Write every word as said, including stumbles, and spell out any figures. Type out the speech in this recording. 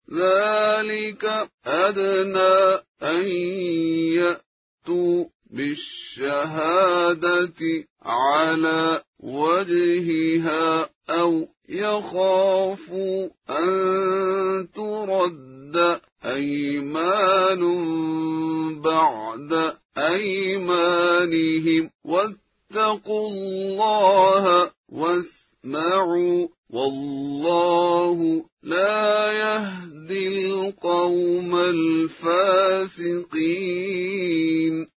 ذلك أدنى أن يأتوا بالشهادة على وجهها أو يخافوا أن ترد أيمان بعد أيمانهم واتقوا الله واسمعوا والله لا يهدي القوم الفاسقين.